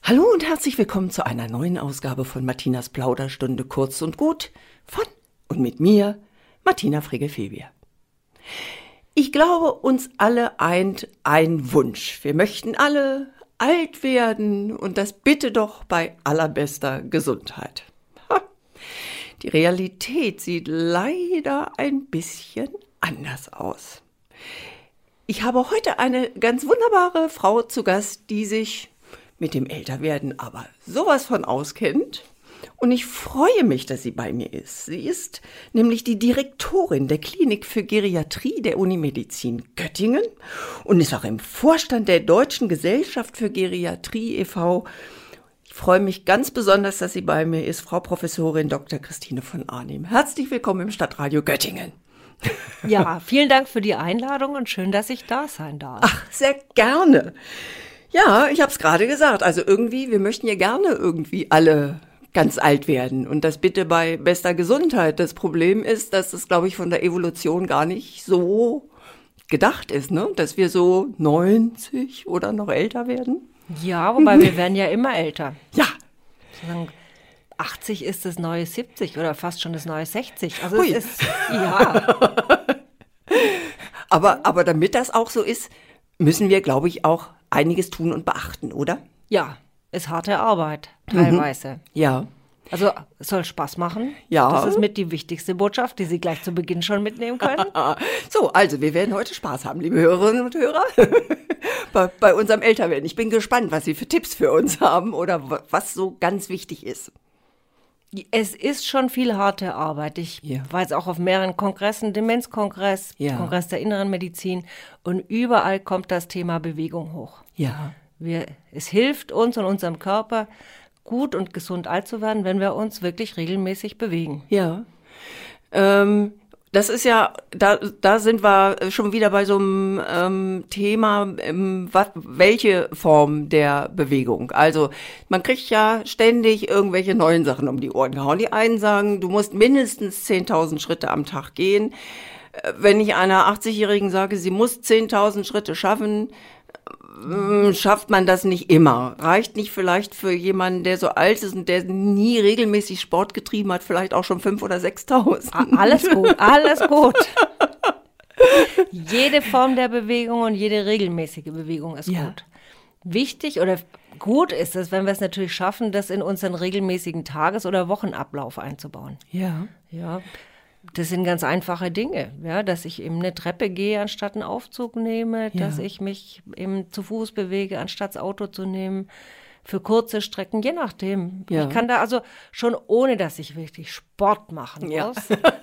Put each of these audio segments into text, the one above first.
Hallo und herzlich willkommen zu einer neuen Ausgabe von Martinas Plauderstunde kurz und gut von und mit mir, Martina Frigge-Febier. Ich glaube, uns alle eint ein Wunsch. Wir möchten alle alt werden und das bitte doch bei allerbester Gesundheit. Die Realität sieht leider ein bisschen anders aus. Ich habe heute eine ganz wunderbare Frau zu Gast, die sich mit dem Älterwerden aber sowas von auskennt. Und ich freue mich, dass sie bei mir ist. Sie ist nämlich die Direktorin der Klinik für Geriatrie der Unimedizin Göttingen und ist auch im Vorstand der Deutschen Gesellschaft für Geriatrie e.V. Ich freue mich ganz besonders, dass sie bei mir ist, Frau Professorin Dr. Christine von Arnim. Herzlich willkommen im Stadtradio Göttingen. Ja, vielen Dank für die Einladung und schön, dass ich da sein darf. Ach, sehr gerne. Ja, ich habe es gerade gesagt. Also irgendwie, wir möchten ja gerne irgendwie alle ganz alt werden und das bitte bei bester Gesundheit. Das Problem ist, dass das, glaube ich, von der Evolution gar nicht so gedacht ist, ne? Dass wir so 90 oder noch älter werden. Ja, wobei wir werden ja immer älter. Ja. Sozusagen 80 ist das neue 70 oder fast schon das neue 60. Also Hui. es ist, ja. Aber damit das auch so ist, müssen wir, glaube ich, auch einiges tun und beachten, oder? Ja, ist harte Arbeit, teilweise. Ja. Also es soll Spaß machen. Ja. Das ist mit die wichtigste Botschaft, die Sie gleich zu Beginn schon mitnehmen können. So, also wir werden heute Spaß haben, liebe Hörerinnen und Hörer, bei unserem Älterwerden. Ich bin gespannt, was Sie für Tipps für uns haben oder was so ganz wichtig ist. Es ist schon viel harte Arbeit. Ich war jetzt auch auf mehreren Kongressen, Demenzkongress, Kongress der Inneren Medizin und überall kommt das Thema Bewegung hoch. Ja. Es hilft uns und unserem Körper, gut und gesund alt zu werden, wenn wir uns wirklich regelmäßig bewegen. Ja. Das ist ja, da sind wir schon wieder bei so einem Thema, welche Form der Bewegung. Also man kriegt ja ständig irgendwelche neuen Sachen um die Ohren gehauen. Die einen sagen, du musst mindestens 10.000 Schritte am Tag gehen. Wenn ich einer 80-Jährigen sage, sie muss 10.000 Schritte schaffen, schafft man das nicht immer. Reicht nicht vielleicht für jemanden, der so alt ist und der nie regelmäßig Sport getrieben hat, vielleicht auch schon 5.000 oder 6.000. Alles gut, alles gut. Jede Form der Bewegung und jede regelmäßige Bewegung ist gut. Wichtig oder gut ist es, wenn wir es natürlich schaffen, das in unseren regelmäßigen Tages- oder Wochenablauf einzubauen. Ja. Ja. Das sind ganz einfache Dinge, ja, dass ich eben eine Treppe gehe, anstatt einen Aufzug nehme, dass ich mich eben zu Fuß bewege, anstatt das Auto zu nehmen, für kurze Strecken, je nachdem. Ja. Ich kann da also schon, ohne dass ich wirklich Sport machen muss.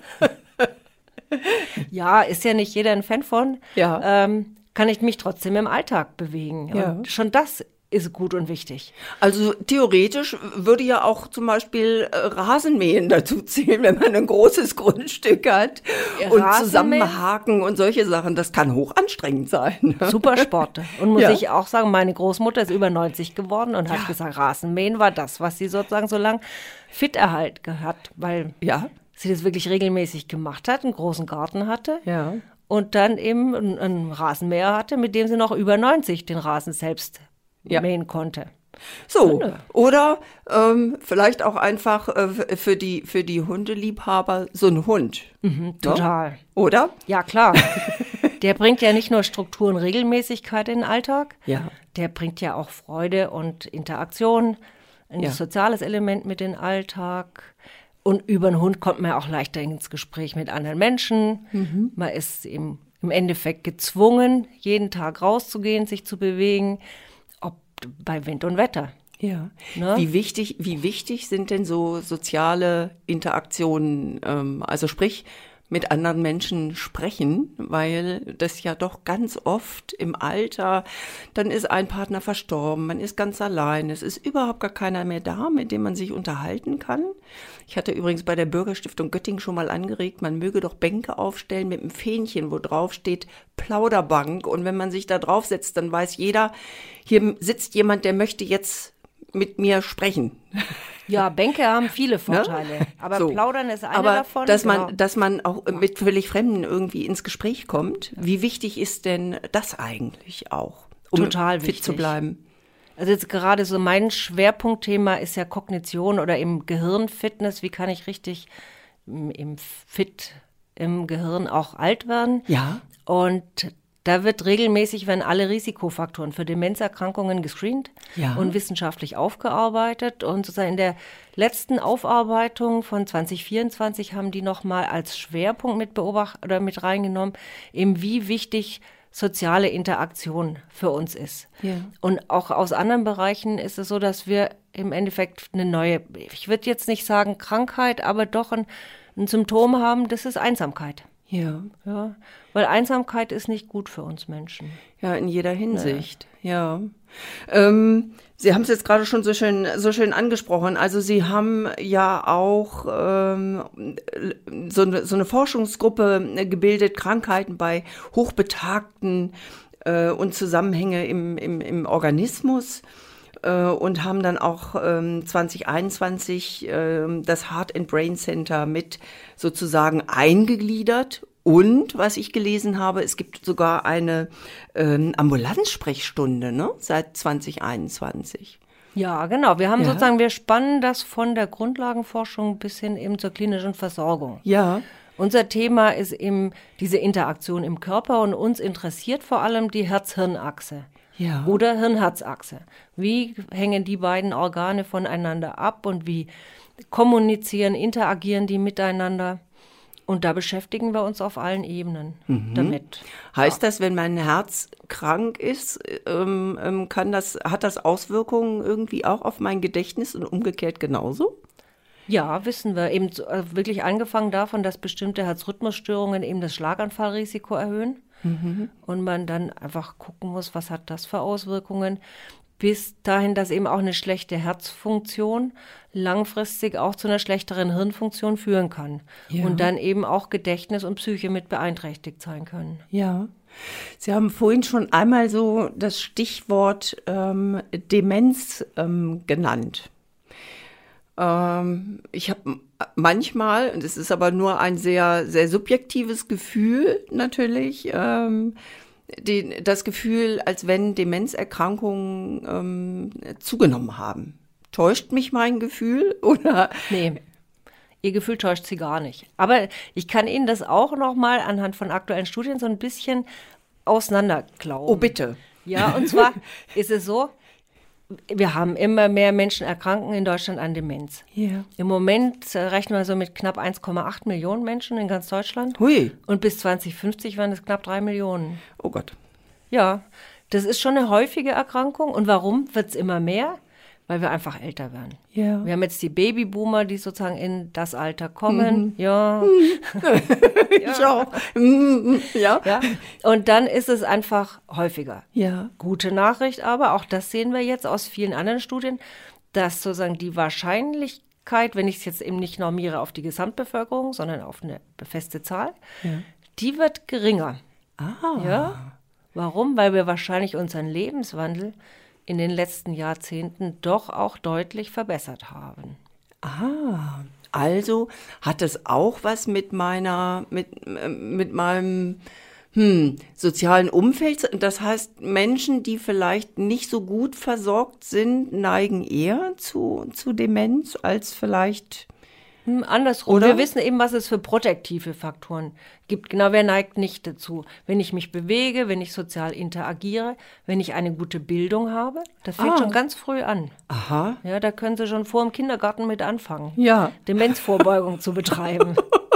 Ja, ist ja nicht jeder ein Fan von, kann ich mich trotzdem im Alltag bewegen. Ja. Und schon das ist gut und wichtig. Also theoretisch würde ja auch zum Beispiel Rasenmähen dazu zählen, wenn man ein großes Grundstück hat und zusammenhaken und solche Sachen. Das kann hoch anstrengend sein. Super Sport. Und muss ich auch sagen, meine Großmutter ist über 90 geworden und hat gesagt, Rasenmähen war das, was sie sozusagen so lang fit erhalten hat, weil sie das wirklich regelmäßig gemacht hat, einen großen Garten hatte. Ja. Und dann eben einen Rasenmäher hatte, mit dem sie noch über 90 den Rasen selbst mähen konnte. So, oder vielleicht auch einfach für die Hundeliebhaber so ein Hund. Total. Ja? Oder? Ja, klar. Der bringt ja nicht nur Struktur und Regelmäßigkeit in den Alltag, der bringt ja auch Freude und Interaktion, ein soziales Element mit in den Alltag. Und über einen Hund kommt man ja auch leichter ins Gespräch mit anderen Menschen. Man ist im Endeffekt gezwungen, jeden Tag rauszugehen, sich zu bewegen, bei Wind und Wetter. Ja. Ne? Wie wichtig sind denn so soziale Interaktionen, also sprich mit anderen Menschen sprechen, weil das ja doch ganz oft im Alter, dann ist ein Partner verstorben, man ist ganz allein, es ist überhaupt gar keiner mehr da, mit dem man sich unterhalten kann. Ich hatte übrigens bei der Bürgerstiftung Göttingen schon mal angeregt, man möge doch Bänke aufstellen mit einem Fähnchen, wo drauf steht Plauderbank, und wenn man sich da drauf setzt, dann weiß jeder, hier sitzt jemand, der möchte jetzt mit mir sprechen. Ja, Bänke haben viele Vorteile, aber so. Plaudern ist einer davon. Dass man auch mit völlig Fremden irgendwie ins Gespräch kommt, wie wichtig ist denn das eigentlich auch, um total fit wichtig zu bleiben? Also jetzt gerade so mein Schwerpunktthema ist ja Kognition oder eben Gehirnfitness. Wie kann ich richtig fit im Gehirn auch alt werden? Ja. Und da wird regelmäßig, werden alle Risikofaktoren für Demenzerkrankungen gescreent und wissenschaftlich aufgearbeitet. Und sozusagen in der letzten Aufarbeitung von 2024 haben die nochmal als Schwerpunkt mit reingenommen, eben wie wichtig soziale Interaktion für uns ist. Ja. Und auch aus anderen Bereichen ist es so, dass wir im Endeffekt eine neue, ich würde jetzt nicht sagen Krankheit, aber doch ein Symptom haben, das ist Einsamkeit. Ja. Ja, weil Einsamkeit ist nicht gut für uns Menschen. Ja, in jeder Hinsicht, ja. Sie haben es jetzt gerade schon so schön angesprochen. Also Sie haben ja auch so eine Forschungsgruppe gebildet, Krankheiten bei Hochbetagten und Zusammenhänge im Organismus. Und haben dann auch 2021 das Heart and Brain Center mit sozusagen eingegliedert. Und was ich gelesen habe, es gibt sogar eine Ambulanzsprechstunde, ne, seit 2021. Ja, genau. Wir haben sozusagen, wir spannen das von der Grundlagenforschung bis hin eben zur klinischen Versorgung. Ja. Unser Thema ist eben diese Interaktion im Körper und uns interessiert vor allem die Herz-Hirn-Achse. Ja. Oder Hirn-Herz-Achse. Wie hängen die beiden Organe voneinander ab und wie kommunizieren, interagieren die miteinander? Und da beschäftigen wir uns auf allen Ebenen damit. Heißt das, wenn mein Herz krank ist, hat das Auswirkungen irgendwie auch auf mein Gedächtnis und umgekehrt genauso? Ja, wissen wir. Eben wirklich angefangen davon, dass bestimmte Herzrhythmusstörungen eben das Schlaganfallrisiko erhöhen. Und man dann einfach gucken muss, was hat das für Auswirkungen, bis dahin, dass eben auch eine schlechte Herzfunktion langfristig auch zu einer schlechteren Hirnfunktion führen kann. Ja. Und dann eben auch Gedächtnis und Psyche mit beeinträchtigt sein können. Ja. Sie haben vorhin schon einmal so das Stichwort Demenz genannt. Ich habe manchmal, und es ist aber nur ein sehr, sehr subjektives Gefühl natürlich, das Gefühl, als wenn Demenzerkrankungen zugenommen haben. Täuscht mich mein Gefühl oder? Nee, Ihr Gefühl täuscht Sie gar nicht. Aber ich kann Ihnen das auch noch mal anhand von aktuellen Studien so ein bisschen auseinanderklauben. Oh, bitte. Ja, und zwar ist es so, wir haben immer mehr Menschen erkranken in Deutschland an Demenz. Ja. Im Moment rechnen wir so mit knapp 1,8 Millionen Menschen in ganz Deutschland. Hui. Und bis 2050 waren es knapp 3 Millionen. Oh Gott. Ja, das ist schon eine häufige Erkrankung. Und warum wird es immer mehr? Weil wir einfach älter werden. Ja. Wir haben jetzt die Babyboomer, die sozusagen in das Alter kommen. Ja. Ich auch. Ja. Ja. Und dann ist es einfach häufiger. Ja. Gute Nachricht aber, auch das sehen wir jetzt aus vielen anderen Studien, dass sozusagen die Wahrscheinlichkeit, wenn ich es jetzt eben nicht normiere auf die Gesamtbevölkerung, sondern auf eine feste Zahl, die wird geringer. Ah. Ja. Warum? Weil wir wahrscheinlich unseren Lebenswandel in den letzten Jahrzehnten doch auch deutlich verbessert haben. Ah, also hat es auch was mit meinem sozialen Umfeld. Das heißt, Menschen, die vielleicht nicht so gut versorgt sind, neigen eher zu Demenz als vielleicht andersrum. Oder? Wir wissen eben, was es für protektive Faktoren gibt. Genau, wer neigt nicht dazu? Wenn ich mich bewege, wenn ich sozial interagiere, wenn ich eine gute Bildung habe, das fängt schon ganz früh an. Aha. Ja, da können Sie schon vor dem Kindergarten mit anfangen, Ja. Demenzvorbeugung zu betreiben.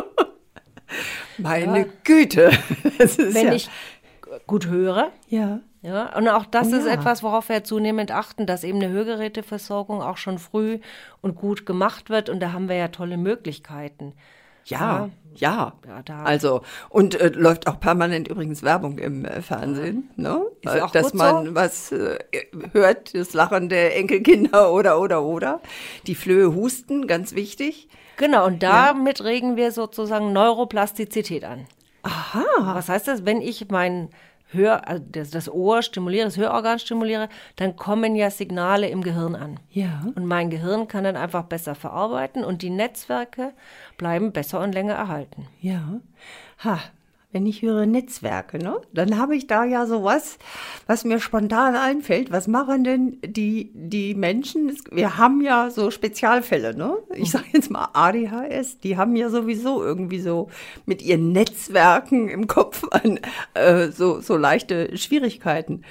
Meine Güte. Das ist Wenn ich gut höre. Ja. Ja, und auch das ist etwas, worauf wir zunehmend achten, dass eben eine Hörgeräteversorgung auch schon früh und gut gemacht wird. Und da haben wir ja tolle Möglichkeiten. Ja. Da. Also, und läuft auch permanent übrigens Werbung im Fernsehen, ne? Ist auch dass gut man so. was hört, das Lachen der Enkelkinder oder. Die Flöhe husten, ganz wichtig. Genau, und damit regen wir sozusagen Neuroplastizität an. Aha. Was heißt das? Wenn ich mein das Ohr stimuliere, das Hörorgan stimuliere, dann kommen ja Signale im Gehirn an. Ja. Und mein Gehirn kann dann einfach besser verarbeiten und die Netzwerke bleiben besser und länger erhalten. Ja. wenn ich höre Netzwerke, ne? Dann habe ich da ja sowas, was mir spontan einfällt. Was machen denn die Menschen? Wir haben ja so Spezialfälle, ne? Ich sage jetzt mal ADHS, die haben ja sowieso irgendwie so mit ihren Netzwerken im Kopf so leichte Schwierigkeiten.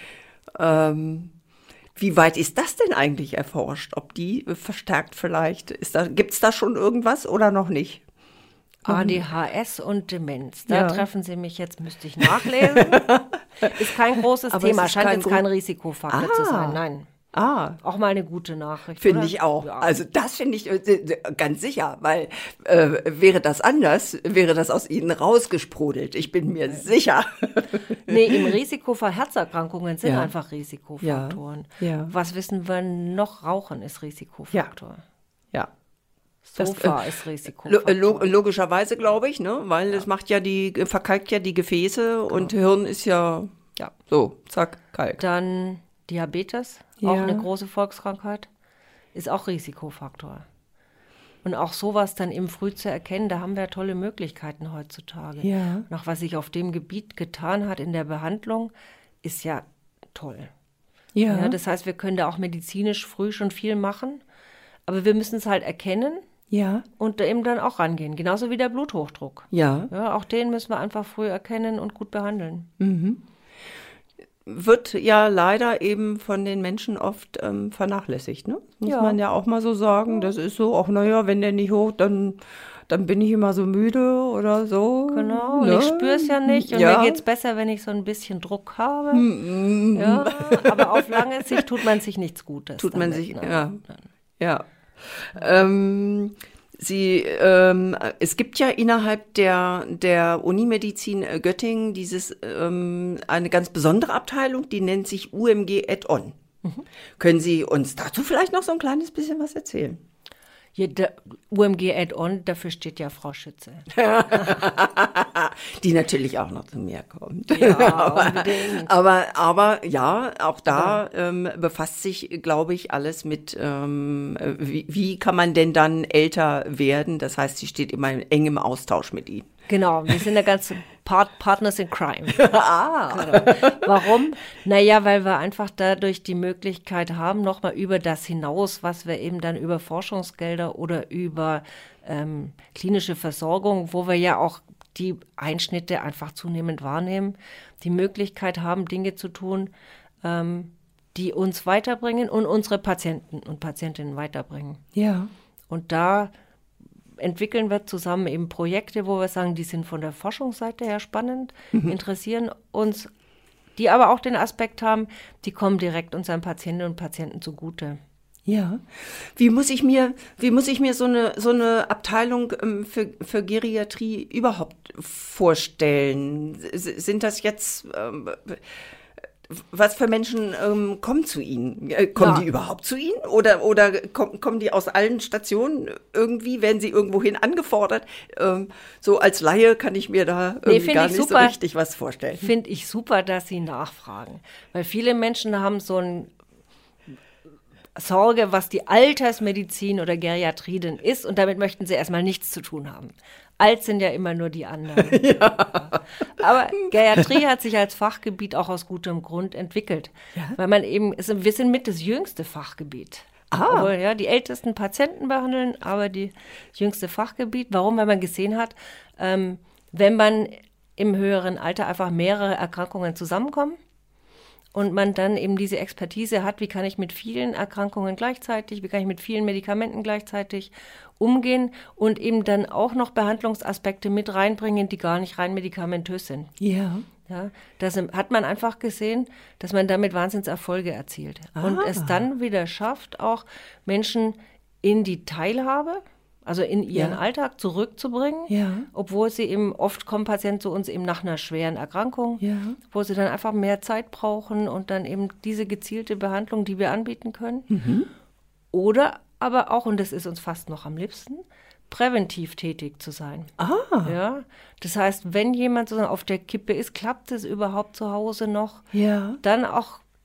Wie weit ist das denn eigentlich erforscht? Ob die verstärkt vielleicht? Gibt es da schon irgendwas oder noch nicht? ADHS und Demenz. Da treffen Sie mich jetzt, müsste ich nachlesen. Ist kein großes Thema, scheint jetzt kein Risikofaktor zu sein. Nein. Auch mal eine gute Nachricht. Finde ich auch. Ja. Also das finde ich ganz sicher, weil wäre das anders, wäre das aus Ihnen rausgesprudelt. Ich bin mir sicher. Nee, im Risiko für Herzerkrankungen sind einfach Risikofaktoren. Ja. Was wissen wir noch? Rauchen ist Risikofaktor. Ja. Sofa ist Risikofaktor. Logischerweise, glaube ich, ne? Weil es verkalkt ja die Gefäße und Hirn ist ja so, zack, kalk. Dann Diabetes, auch eine große Volkskrankheit, ist auch Risikofaktor. Und auch sowas dann eben früh zu erkennen, da haben wir tolle Möglichkeiten heutzutage. Ja. Noch was sich auf dem Gebiet getan hat in der Behandlung, ist ja toll. Ja, das heißt, wir können da auch medizinisch früh schon viel machen, aber wir müssen es halt erkennen. Ja. Und eben dann auch rangehen. Genauso wie der Bluthochdruck. Ja. Auch den müssen wir einfach früh erkennen und gut behandeln. Mhm. Wird ja leider eben von den Menschen oft vernachlässigt, ne? Muss man ja auch mal so sagen. Das ist so, wenn der nicht hoch, dann bin ich immer so müde oder so. Genau, und ich spüre es ja nicht. Und mir geht es besser, wenn ich so ein bisschen Druck habe. Ja, aber auf lange Sicht tut man sich nichts Gutes. Ja. Es gibt ja innerhalb der Unimedizin Göttingen eine ganz besondere Abteilung, die nennt sich UMG Add-on. Können Sie uns dazu vielleicht noch so ein kleines bisschen was erzählen? Ja, der UMG Add-on, dafür steht ja Frau Schütze. Die natürlich auch noch zu mir kommt. Ja, unbedingt. Aber ja, auch da befasst sich, glaube ich, alles mit, wie kann man denn dann älter werden? Das heißt, sie steht immer in engem Austausch mit Ihnen. Genau, wir sind ja ganz Partners in Crime. Genau. Warum? Naja, weil wir einfach dadurch die Möglichkeit haben, nochmal über das hinaus, was wir eben dann über Forschungsgelder oder über klinische Versorgung, wo wir ja auch die Einschnitte einfach zunehmend wahrnehmen, die Möglichkeit haben, Dinge zu tun, die uns weiterbringen und unsere Patienten und Patientinnen weiterbringen. Ja. Und da entwickeln wir zusammen eben Projekte, wo wir sagen, die sind von der Forschungsseite her spannend, interessieren uns, die aber auch den Aspekt haben, die kommen direkt unseren Patientinnen und Patienten zugute. Ja. Wie muss ich mir so eine Abteilung für Geriatrie überhaupt vorstellen? Sind das jetzt was für Menschen kommen zu Ihnen? Kommen die überhaupt zu Ihnen? Oder kommen die aus allen Stationen irgendwie? Werden sie irgendwohin angefordert? So als Laie kann ich mir da irgendwie gar nicht so richtig was vorstellen. Finde ich super, dass Sie nachfragen. Weil viele Menschen haben so eine Sorge, was die Altersmedizin oder Geriatrie denn ist. Und damit möchten sie erstmal nichts zu tun haben. Alt sind ja immer nur die anderen. Ja. Aber Geriatrie hat sich als Fachgebiet auch aus gutem Grund entwickelt. Ja. Weil man eben, wir sind mit das jüngste Fachgebiet. Obwohl, die ältesten Patienten behandeln, aber das jüngste Fachgebiet. Warum? Weil man gesehen hat, wenn man im höheren Alter einfach mehrere Erkrankungen zusammenkommen und man dann eben diese Expertise hat, wie kann ich mit vielen Erkrankungen gleichzeitig, wie kann ich mit vielen Medikamenten gleichzeitig umgehen und eben dann auch noch Behandlungsaspekte mit reinbringen, die gar nicht rein medikamentös sind. Ja. Ja, das hat man einfach gesehen, dass man damit Wahnsinnserfolge erzielt. Und es dann wieder schafft, auch Menschen in die Teilhabe, also in ihren Alltag zurückzubringen, obwohl sie eben, oft kommen Patienten zu uns eben nach einer schweren Erkrankung, wo sie dann einfach mehr Zeit brauchen und dann eben diese gezielte Behandlung, die wir anbieten können. Oder aber auch, und das ist uns fast noch am liebsten, präventiv tätig zu sein. Ja, das heißt, wenn jemand sozusagen auf der Kippe ist, klappt es überhaupt zu Hause noch, dann auch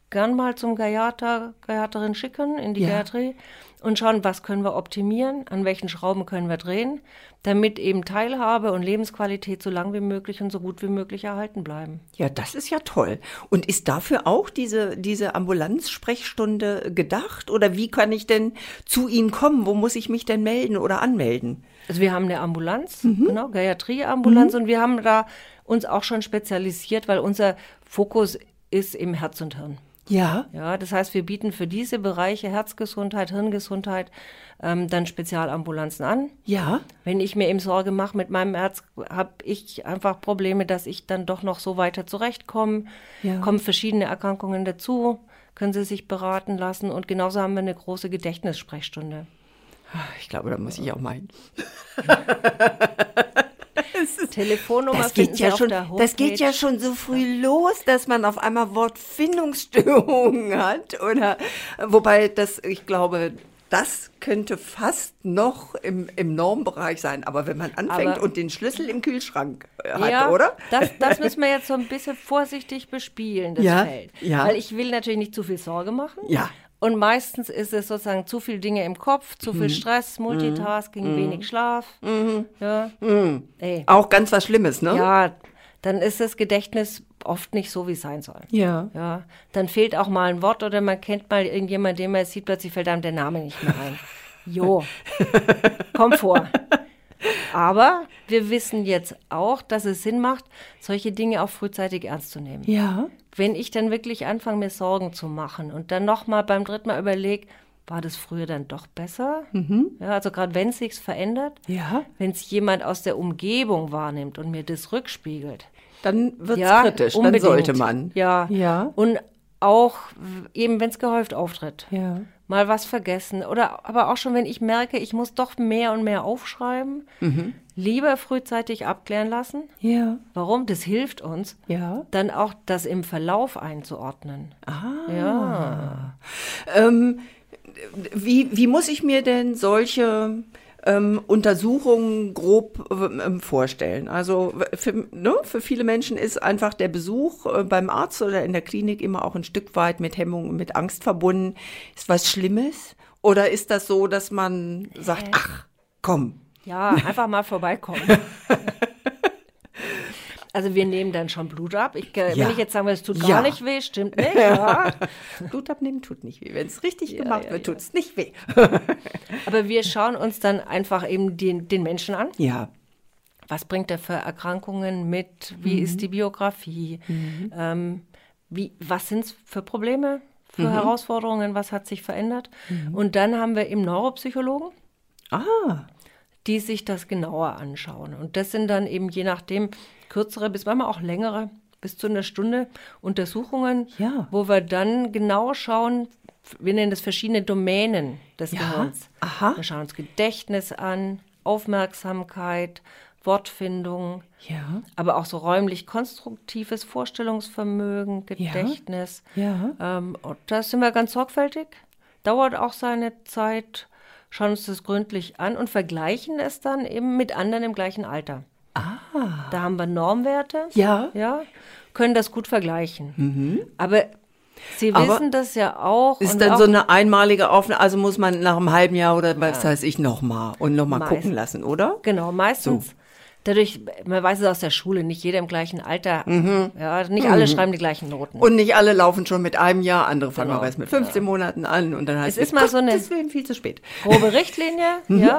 gern mal zum Geriaterin schicken in die Geriatrie und schauen, was können wir optimieren, an welchen Schrauben können wir drehen, damit eben Teilhabe und Lebensqualität so lang wie möglich und so gut wie möglich erhalten bleiben. Ja, das ist ja toll. Und ist dafür auch diese Ambulanzsprechstunde gedacht? Oder wie kann ich denn zu Ihnen kommen? Wo muss ich mich denn melden oder anmelden? Also wir haben eine Ambulanz, genau, Geriatrie-Ambulanz, und wir haben da uns auch schon spezialisiert, weil unser Fokus ist im Herz und Hirn. Ja. Ja, das heißt, wir bieten für diese Bereiche Herzgesundheit, Hirngesundheit dann Spezialambulanzen an. Ja. Wenn ich mir eben Sorge mache mit meinem Herz, habe ich einfach Probleme, dass ich dann doch noch so weiter zurechtkomme. Ja. Kommen verschiedene Erkrankungen dazu, können Sie sich beraten lassen. Und genauso haben wir eine große Gedächtnissprechstunde. Ich glaube, da muss ich auch mal hin. Telefonnummer das geht ja schon, das geht ja schon so früh los, dass man auf einmal Wortfindungsstörungen hat. Oder wobei ich glaube, das könnte fast noch im Normbereich sein. Aber wenn man anfängt und den Schlüssel im Kühlschrank hat, oder? Das müssen wir jetzt so ein bisschen vorsichtig bespielen, das Feld. Ja. Weil ich will natürlich nicht zu viel Sorge machen. Ja. Und meistens ist es sozusagen zu viel Dinge im Kopf, zu viel Stress, Multitasking, wenig Schlaf. Ja. Auch ganz was Schlimmes, ne? Ja, dann ist das Gedächtnis oft nicht so, wie es sein soll. Ja. Dann fehlt auch mal ein Wort oder man kennt mal irgendjemanden, den man sieht, plötzlich fällt einem der Name nicht mehr ein. Jo, kommt vor. Aber wir wissen jetzt auch, dass es Sinn macht, solche Dinge auch frühzeitig ernst zu nehmen. Ja. Wenn ich dann wirklich anfange, mir Sorgen zu machen und dann nochmal beim dritten Mal überlege, war das früher dann doch besser? Ja, also gerade wenn es sich verändert, wenn es jemand aus der Umgebung wahrnimmt und mir das rückspiegelt. Dann wird es kritisch, unbedingt. Dann sollte man. Ja. Und auch eben, wenn es gehäuft auftritt. Ja. Mal was vergessen. Aber auch schon, wenn ich merke, ich muss doch mehr und mehr aufschreiben, lieber frühzeitig abklären lassen. Ja. Warum? Das hilft uns, dann auch das im Verlauf einzuordnen. Ja. Wie muss ich mir denn solche Untersuchungen grob vorstellen? Also für viele Menschen ist einfach der Besuch beim Arzt oder in der Klinik immer auch ein Stück weit mit Hemmung und mit Angst verbunden. Ist was Schlimmes? Oder ist das so, dass man sagt, ach, komm. Ja, einfach mal vorbeikommen. Also wir nehmen dann schon Blut ab. Wenn ich jetzt sagen will, es tut gar nicht weh, stimmt nicht. Ja. Blut abnehmen tut nicht weh. Wenn es richtig gemacht wird, tut es nicht weh. Aber wir schauen uns dann einfach eben den Menschen an. Ja. Was bringt er für Erkrankungen mit? Wie ist die Biografie? Was sind es für Probleme, für Herausforderungen? Was hat sich verändert? Und dann haben wir eben Neuropsychologen. Die sich das genauer anschauen. Und das sind dann eben je nachdem kürzere, bis manchmal auch längere, bis zu einer Stunde Untersuchungen, wo wir dann genau schauen, wir nennen das verschiedene Domänen des Gehirns. Wir schauen uns Gedächtnis an, Aufmerksamkeit, Wortfindung, aber auch so räumlich konstruktives Vorstellungsvermögen, Gedächtnis. Und da sind wir ganz sorgfältig, dauert auch seine Zeit, schauen uns das gründlich an und vergleichen es dann eben mit anderen im gleichen Alter. Da haben wir Normwerte, können das gut vergleichen. Aber Sie wissen das ja auch. Ist dann so eine einmalige Aufnahme, also muss man nach einem halben Jahr oder was weiß ich nochmal gucken lassen, oder? Genau, meistens. So. Dadurch, man weiß es aus der Schule, nicht jeder im gleichen Alter, nicht alle schreiben die gleichen Noten. Und nicht alle laufen schon mit einem Jahr, andere fangen aber erst mit 15 Monaten an und dann heißt es, ist mal so eine deswegen viel zu spät. Grobe Richtlinie,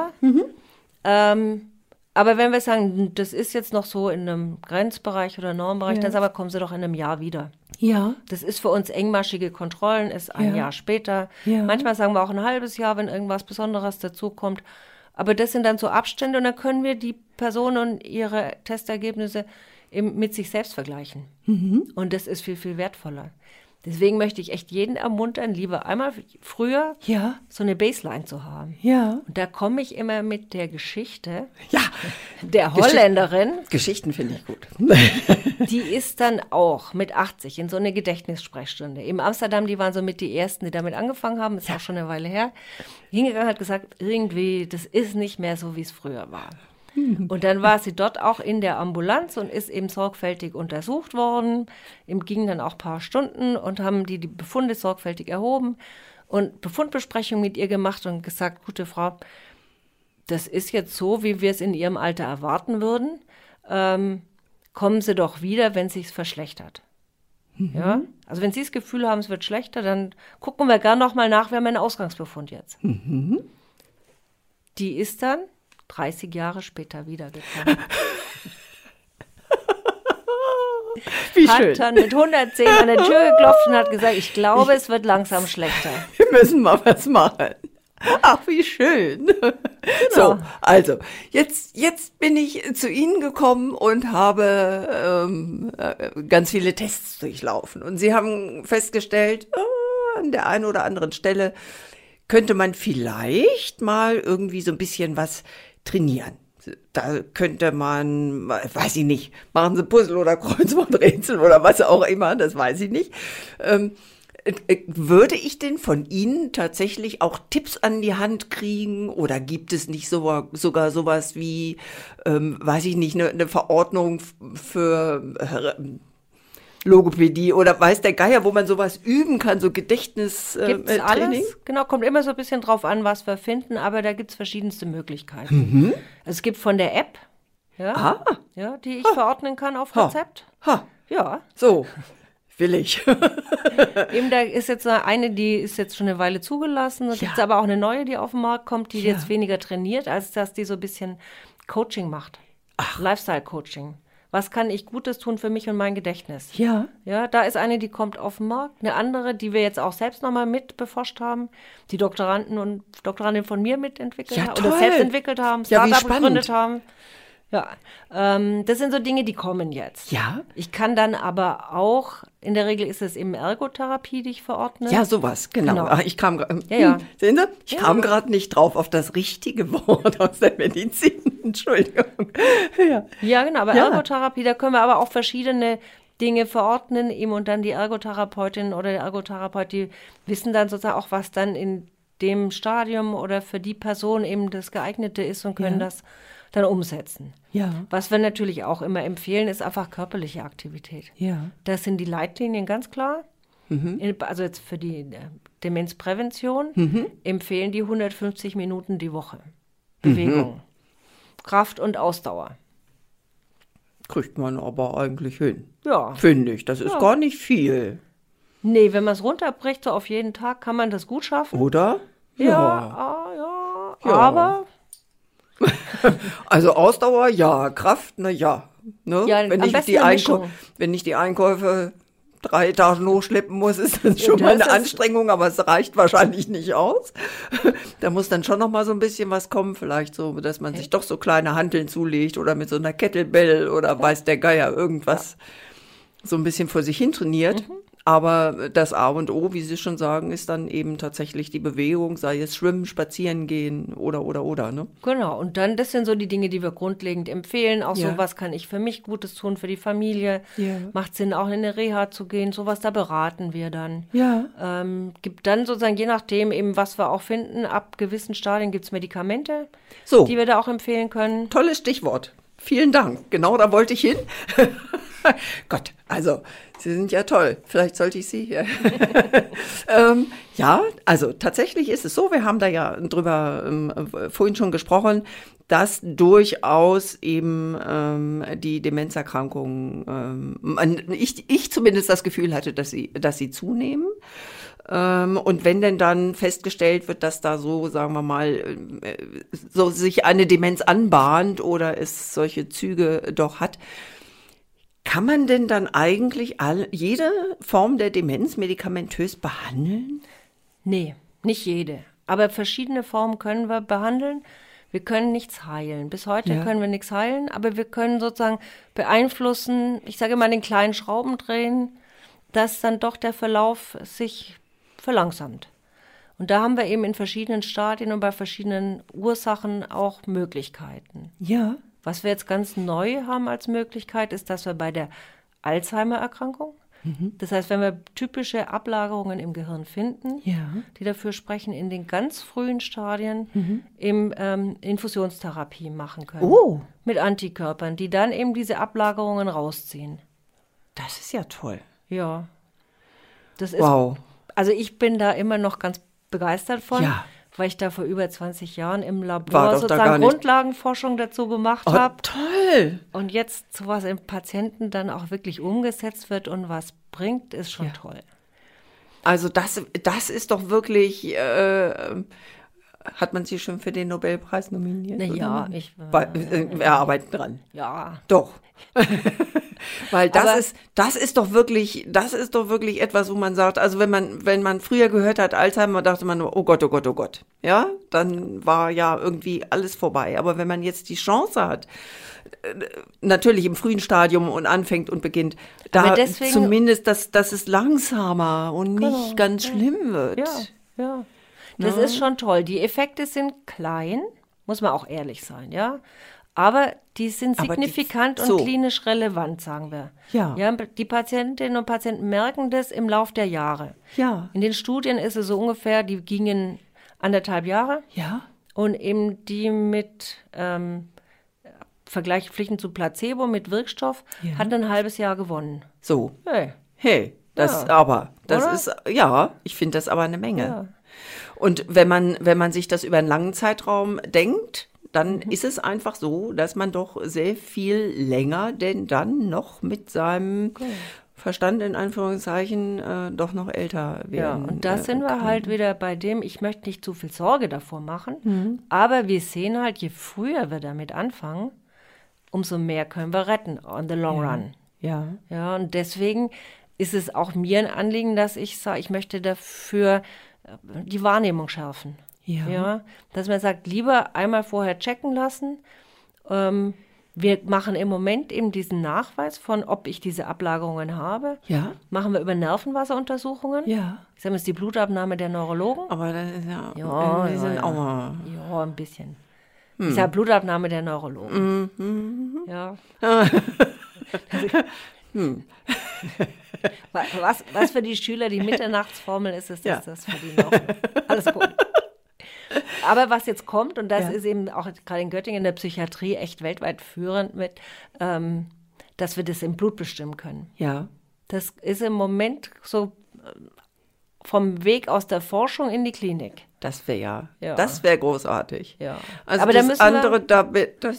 aber wenn wir sagen, das ist jetzt noch so in einem Grenzbereich oder Normbereich, dann sagen wir, kommen Sie doch in einem Jahr wieder. Ja. Das ist für uns engmaschige Kontrollen, ist ein Jahr später. Ja. Manchmal sagen wir auch ein halbes Jahr, wenn irgendwas Besonderes dazukommt. Aber das sind dann so Abstände und dann können wir die Person und ihre Testergebnisse eben mit sich selbst vergleichen. Und das ist viel, viel wertvoller. Deswegen möchte ich echt jeden ermuntern, lieber einmal früher so eine Baseline zu haben. Ja. Und da komme ich immer mit der Geschichte der Holländerin. Geschichten finde ich gut. Die ist dann auch mit 80 in so eine Gedächtnissprechstunde. In Amsterdam, die waren so mit die Ersten, die damit angefangen haben. Ist auch schon eine Weile her. Hingegangen, hat gesagt, irgendwie, das ist nicht mehr so, wie es früher war. Und dann war sie dort auch in der Ambulanz und ist eben sorgfältig untersucht worden. Ging dann auch ein paar Stunden und haben die Befunde sorgfältig erhoben und Befundbesprechung mit ihr gemacht und gesagt, gute Frau, das ist jetzt so, wie wir es in Ihrem Alter erwarten würden. Kommen Sie doch wieder, wenn es sich verschlechtert. Ja? Also wenn Sie das Gefühl haben, es wird schlechter, dann gucken wir gerne nochmal nach, wir haben einen Ausgangsbefund jetzt. Die ist dann 30 Jahre später wiedergekommen. Wie schön. Hat dann mit 110 an der Tür geklopft und hat gesagt, ich glaube, es wird langsam schlechter. Wir müssen mal was machen. Ach, wie schön. Genau. So, also, jetzt bin ich zu Ihnen gekommen und habe ganz viele Tests durchlaufen. Und Sie haben festgestellt, an der einen oder anderen Stelle könnte man vielleicht mal irgendwie so ein bisschen was trainieren. Da könnte man, weiß ich nicht, machen Sie Puzzle oder Kreuzworträtsel oder was auch immer, das weiß ich nicht. Würde ich denn von Ihnen tatsächlich auch Tipps an die Hand kriegen oder gibt es nicht sogar sowas wie, weiß ich nicht, eine Verordnung für Logopädie oder weiß der Geier, wo man sowas üben kann, so Gedächtnistraining? Gibt's alles? Genau, kommt immer so ein bisschen drauf an, was wir finden, aber da gibt's verschiedenste Möglichkeiten. Also es gibt von der App, ja, die ich verordnen kann auf Rezept. Ja. So. Will ich. Eben, da ist jetzt eine, die ist jetzt schon eine Weile zugelassen. Da gibt es aber auch eine neue, die auf den Markt kommt, die jetzt weniger trainiert, als dass die so ein bisschen Coaching macht. Lifestyle-Coaching. Was kann ich Gutes tun für mich und mein Gedächtnis? Ja. Ja, da ist eine, die kommt auf den Markt. Eine andere, die wir jetzt auch selbst nochmal mit beforscht haben, die Doktorandin von mir mitentwickelt haben oder selbst entwickelt haben, Startup gegründet haben. Ja, das sind so Dinge, die kommen jetzt. Ja. Ich kann dann aber auch, in der Regel ist es eben Ergotherapie, die ich verordne. Ja, sowas, genau. Ach, ich kam sehen Sie? Ich kam gerade nicht drauf auf das richtige Wort aus der Medizin. Entschuldigung. Ja, genau, aber Ergotherapie, da können wir aber auch verschiedene Dinge verordnen eben und dann die Ergotherapeutin oder der Ergotherapeut, die wissen dann sozusagen auch, was dann in dem Stadium oder für die Person eben das Geeignete ist und können das dann umsetzen. Ja. Was wir natürlich auch immer empfehlen, ist einfach körperliche Aktivität. Ja. Das sind die Leitlinien ganz klar. Also jetzt für die Demenzprävention empfehlen die 150 Minuten die Woche. Bewegung, Kraft und Ausdauer. Kriegt man aber eigentlich hin. Ja. Finde ich. Das ist gar nicht viel. Nee, wenn man es runterbricht, so auf jeden Tag, kann man das gut schaffen. Oder? Ja. Aber... Also Ausdauer, ja. Kraft, ne? Ja, wenn ich die Einkäufe 3 Etagen hochschleppen muss, ist das schon mal eine Anstrengung, aber es reicht wahrscheinlich nicht aus. Da muss dann schon noch mal so ein bisschen was kommen, vielleicht so, dass man sich doch so kleine Hanteln zulegt oder mit so einer Kettlebell oder weiß der Geier irgendwas so ein bisschen vor sich hin trainiert. Aber das A und O, wie Sie schon sagen, ist dann eben tatsächlich die Bewegung, sei es Schwimmen, Spazieren gehen oder, ne? Genau, und dann, das sind so die Dinge, die wir grundlegend empfehlen. Auch so, was kann ich für mich Gutes tun, für die Familie? Ja. Macht Sinn, auch in eine Reha zu gehen, sowas, da beraten wir dann. Ja. Gibt dann sozusagen, je nachdem eben, was wir auch finden, ab gewissen Stadien gibt es Medikamente, die wir da auch empfehlen können. Tolles Stichwort. Vielen Dank. Genau da wollte ich hin. Gott, also Sie sind ja toll. Vielleicht sollte ich Sie hier. Ja, also tatsächlich ist es so, wir haben da ja drüber vorhin schon gesprochen, dass durchaus eben die Demenzerkrankungen, ich zumindest das Gefühl hatte, dass sie zunehmen. Und wenn denn dann festgestellt wird, dass da so, sagen wir mal, so sich eine Demenz anbahnt oder es solche Züge doch hat, kann man denn dann eigentlich jede Form der Demenz medikamentös behandeln? Nee, nicht jede. Aber verschiedene Formen können wir behandeln. Wir können nichts heilen. Bis heute können wir nichts heilen, aber wir können sozusagen beeinflussen, ich sage mal, den kleinen Schrauben drehen, dass dann doch der Verlauf sich verlangsamt. Und da haben wir eben in verschiedenen Stadien und bei verschiedenen Ursachen auch Möglichkeiten. Ja. Was wir jetzt ganz neu haben als Möglichkeit, ist, dass wir bei der Alzheimer-Erkrankung Das heißt, wenn wir typische Ablagerungen im Gehirn finden, die dafür sprechen, in den ganz frühen Stadien Infusionstherapie machen können. Mit Antikörpern, die dann eben diese Ablagerungen rausziehen. Das ist ja toll. Ja. Das ist, wow. Also ich bin da immer noch ganz begeistert von, weil ich da vor über 20 Jahren im Labor sozusagen Grundlagenforschung dazu gemacht habe. Toll! Und jetzt sowas im Patienten dann auch wirklich umgesetzt wird und was bringt, ist schon toll. Also das ist doch wirklich, hat man sie schon für den Nobelpreis nominiert? Ja, wir arbeiten dran. Ja. Doch. Weil das ist doch wirklich etwas, wo man sagt, also wenn man früher gehört hat Alzheimer, dachte man nur, oh Gott, oh Gott, oh Gott. Ja, dann war ja irgendwie alles vorbei. Aber wenn man jetzt die Chance hat, natürlich im frühen Stadium und anfängt und beginnt, da deswegen, zumindest, dass es langsamer und nicht ganz schlimm wird. Ja. Das ist schon toll. Die Effekte sind klein, muss man auch ehrlich sein, ja. Aber die sind signifikant und klinisch relevant, sagen wir. Ja, die Patientinnen und Patienten merken das im Lauf der Jahre. Ja. In den Studien ist es so ungefähr, die gingen 1,5 Jahre. Ja. Und eben die mit Vergleichspflichten zu Placebo mit Wirkstoff hatten ein halbes Jahr gewonnen. So. Hey. Das ist, ich finde das aber eine Menge. Ja. Und wenn man sich das über einen langen Zeitraum denkt, dann ist es einfach so, dass man doch sehr viel länger denn dann noch mit seinem Verstand in Anführungszeichen doch noch älter werden. Ja, und da sind wir halt wieder bei dem, ich möchte nicht zu viel Sorge davor machen, aber wir sehen halt, je früher wir damit anfangen, umso mehr können wir retten on the long run. Ja. Ja, und deswegen ist es auch mir ein Anliegen, dass ich sage, ich möchte dafür die Wahrnehmung schärfen. Ja, dass man sagt, lieber einmal vorher checken lassen. Wir machen im Moment eben diesen Nachweis von, ob ich diese Ablagerungen habe. Ja. Machen wir über Nervenwasseruntersuchungen. Ja. Ich sage mal, ist die Blutabnahme der Neurologen. Aber das ist auch mal. Ja, ein bisschen. Ich sage Blutabnahme der Neurologen. Ja. Was für die Schüler die Mitternachtsformel ist das für die noch. Alles gut. Aber was jetzt kommt, und das ist eben auch gerade in Göttingen in der Psychiatrie echt weltweit führend mit, dass wir das im Blut bestimmen können. Ja. Das ist im Moment so vom Weg aus der Forschung in die Klinik. Das wäre das wäre großartig. Ja. Also aber das andere, da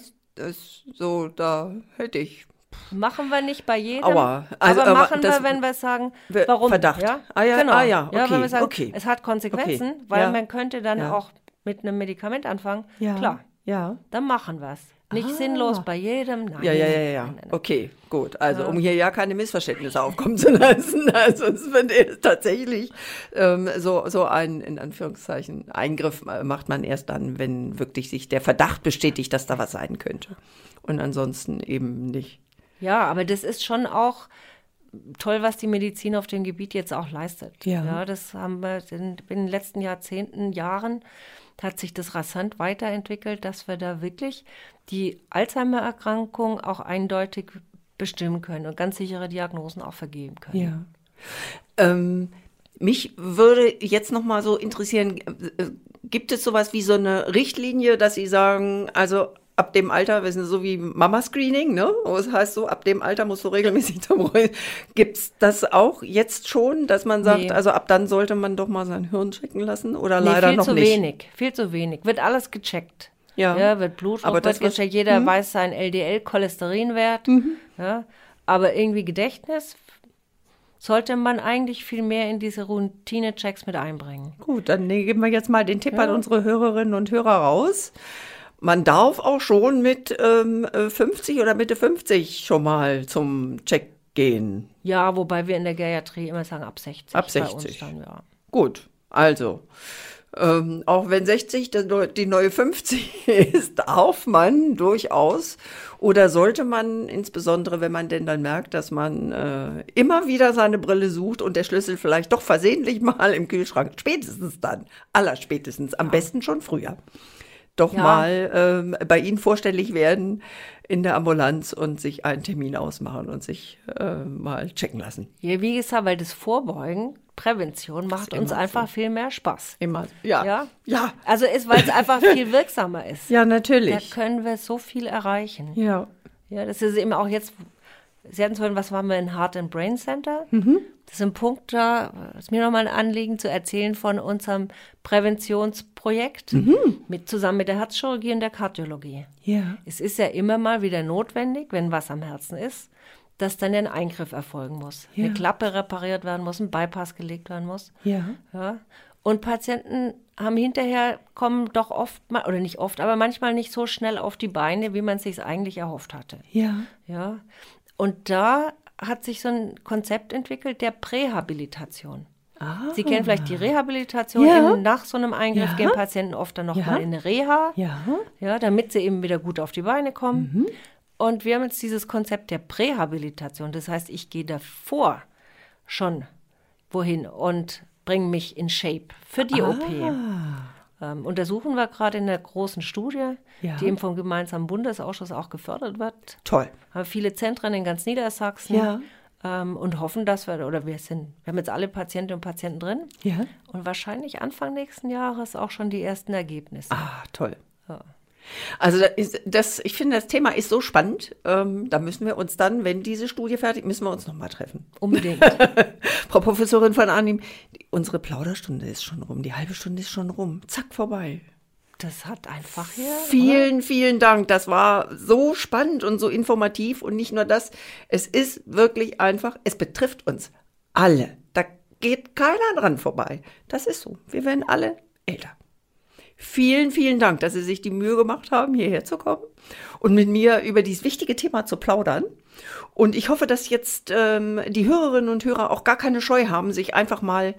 hätte ich. Machen wir nicht bei jedem, aber machen wir, wenn wir sagen, warum. Verdacht. Ja? Genau. Okay, wenn wir sagen, es hat Konsequenzen, weil man könnte dann auch mit einem Medikament anfangen. Ja. Klar, dann machen wir es. Nicht sinnlos bei jedem. Nein. Ja. Okay, gut. Also um hier keine Missverständnisse aufkommen zu lassen. Also es wird tatsächlich so ein, in Anführungszeichen, Eingriff macht man erst dann, wenn wirklich sich der Verdacht bestätigt, dass da was sein könnte. Und ansonsten eben nicht. Ja, aber das ist schon auch toll, was die Medizin auf dem Gebiet jetzt auch leistet. Ja, das haben wir in den letzten Jahren hat sich das rasant weiterentwickelt, dass wir da wirklich die Alzheimer-Erkrankung auch eindeutig bestimmen können und ganz sichere Diagnosen auch vergeben können. Ja. Mich würde jetzt noch mal so interessieren, gibt es sowas wie so eine Richtlinie, dass Sie sagen, also ab dem Alter, wir sind so wie Mama-Screening, ne? Das heißt so, ab dem Alter musst du regelmäßig zum Röntgen. Gibt's das auch jetzt schon, dass man sagt, also ab dann sollte man doch mal sein Hirn checken lassen oder leider noch nicht? Viel zu wenig. Wird alles gecheckt. Ja, wird Blutdruck, wird gecheckt. Jeder weiß seinen LDL-Cholesterinwert. Ja, aber irgendwie Gedächtnis sollte man eigentlich viel mehr in diese Routine-Checks mit einbringen. Gut, dann geben wir jetzt mal den Tipp an unsere Hörerinnen und Hörer raus. Man darf auch schon mit 50 oder Mitte 50 schon mal zum Check gehen. Ja, wobei wir in der Geriatrie immer sagen, ab 60. Ab 60. Bei uns dann, ja. Gut, also auch wenn 60 die neue 50 ist, darf man durchaus oder sollte man, insbesondere wenn man denn dann merkt, dass man immer wieder seine Brille sucht und der Schlüssel vielleicht doch versehentlich mal im Kühlschrank, spätestens dann, allerspätestens, am besten schon früher. doch mal bei Ihnen vorstellig werden in der Ambulanz und sich einen Termin ausmachen und sich mal checken lassen. Ja, wie gesagt, weil das Vorbeugen, Prävention macht uns einfach viel mehr Spaß. Immer, ja. Also weil es einfach viel wirksamer ist. Ja, natürlich. Da können wir so viel erreichen. Ja. Ja, das ist eben auch jetzt, Sie hatten vorhin, was waren wir in Heart and Brain Center? Das ist ein Punkt, da ist mir nochmal ein Anliegen zu erzählen von unserem Präventionsprojekt zusammen mit der Herzchirurgie und der Kardiologie. Ja. Es ist ja immer mal wieder notwendig, wenn was am Herzen ist, dass dann ein Eingriff erfolgen muss. Ja. Eine Klappe repariert werden muss, ein Bypass gelegt werden muss. Ja. Und Patienten kommen doch oft, oder nicht oft, aber manchmal nicht so schnell auf die Beine, wie man es sich eigentlich erhofft hatte. Ja. Und da hat sich so ein Konzept entwickelt der Prähabilitation. Sie kennen vielleicht die Rehabilitation. Nach so einem Eingriff gehen Patienten oft dann nochmal in eine Reha, damit sie eben wieder gut auf die Beine kommen. Und wir haben jetzt dieses Konzept der Prähabilitation. Das heißt, ich gehe davor schon wohin und bringe mich in Shape für die OP. Untersuchen wir gerade in der großen Studie, die eben vom gemeinsamen Bundesausschuss auch gefördert wird. Toll. Haben viele Zentren in ganz Niedersachsen und hoffen, dass wir haben jetzt alle Patientinnen und Patienten drin und wahrscheinlich Anfang nächsten Jahres auch schon die ersten Ergebnisse. Toll. Ja. Also ich finde, das Thema ist so spannend, da müssen wir uns dann, wenn diese Studie fertig ist, müssen wir uns nochmal treffen. Unbedingt. Frau Professorin von Arnim, unsere Plauderstunde ist schon rum, die halbe Stunde ist schon rum, zack, vorbei. Das hat einfach Vielen Dank, das war so spannend und so informativ und nicht nur das, es ist wirklich einfach, es betrifft uns alle, da geht keiner dran vorbei, das ist so, wir werden alle älter. Vielen Dank, dass Sie sich die Mühe gemacht haben, hierher zu kommen und mit mir über dieses wichtige Thema zu plaudern. Und ich hoffe, dass jetzt die Hörerinnen und Hörer auch gar keine Scheu haben, sich einfach mal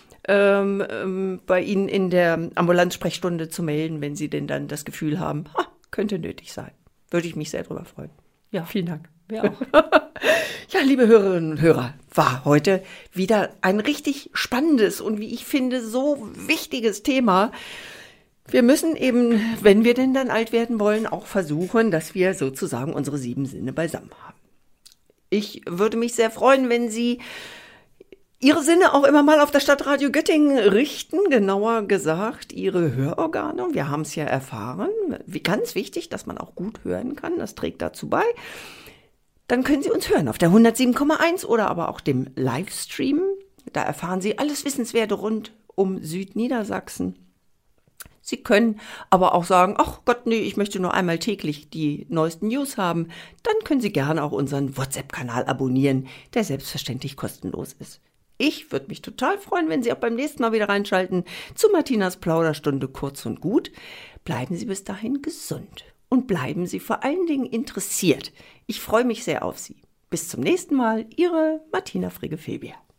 bei Ihnen in der Ambulanzsprechstunde zu melden, wenn Sie denn dann das Gefühl haben, könnte nötig sein. Würde ich mich sehr drüber freuen. Ja, vielen Dank. Wir auch. Ja, liebe Hörerinnen und Hörer, war heute wieder ein richtig spannendes und wie ich finde, so wichtiges Thema. Wir müssen eben, wenn wir denn dann alt werden wollen, auch versuchen, dass wir sozusagen unsere 7 Sinne beisammen haben. Ich würde mich sehr freuen, wenn Sie Ihre Sinne auch immer mal auf das Stadtradio Göttingen richten, genauer gesagt Ihre Hörorgane. Wir haben es ja erfahren, ganz wichtig, dass man auch gut hören kann, das trägt dazu bei. Dann können Sie uns hören auf der 107,1 oder aber auch dem Livestream. Da erfahren Sie alles Wissenswerte rund um Südniedersachsen. Sie können aber auch sagen, ach Gott, nee, ich möchte nur einmal täglich die neuesten News haben. Dann können Sie gerne auch unseren WhatsApp-Kanal abonnieren, der selbstverständlich kostenlos ist. Ich würde mich total freuen, wenn Sie auch beim nächsten Mal wieder reinschalten zu Martinas Plauderstunde kurz und gut. Bleiben Sie bis dahin gesund und bleiben Sie vor allen Dingen interessiert. Ich freue mich sehr auf Sie. Bis zum nächsten Mal, Ihre Martina Frege-Febier.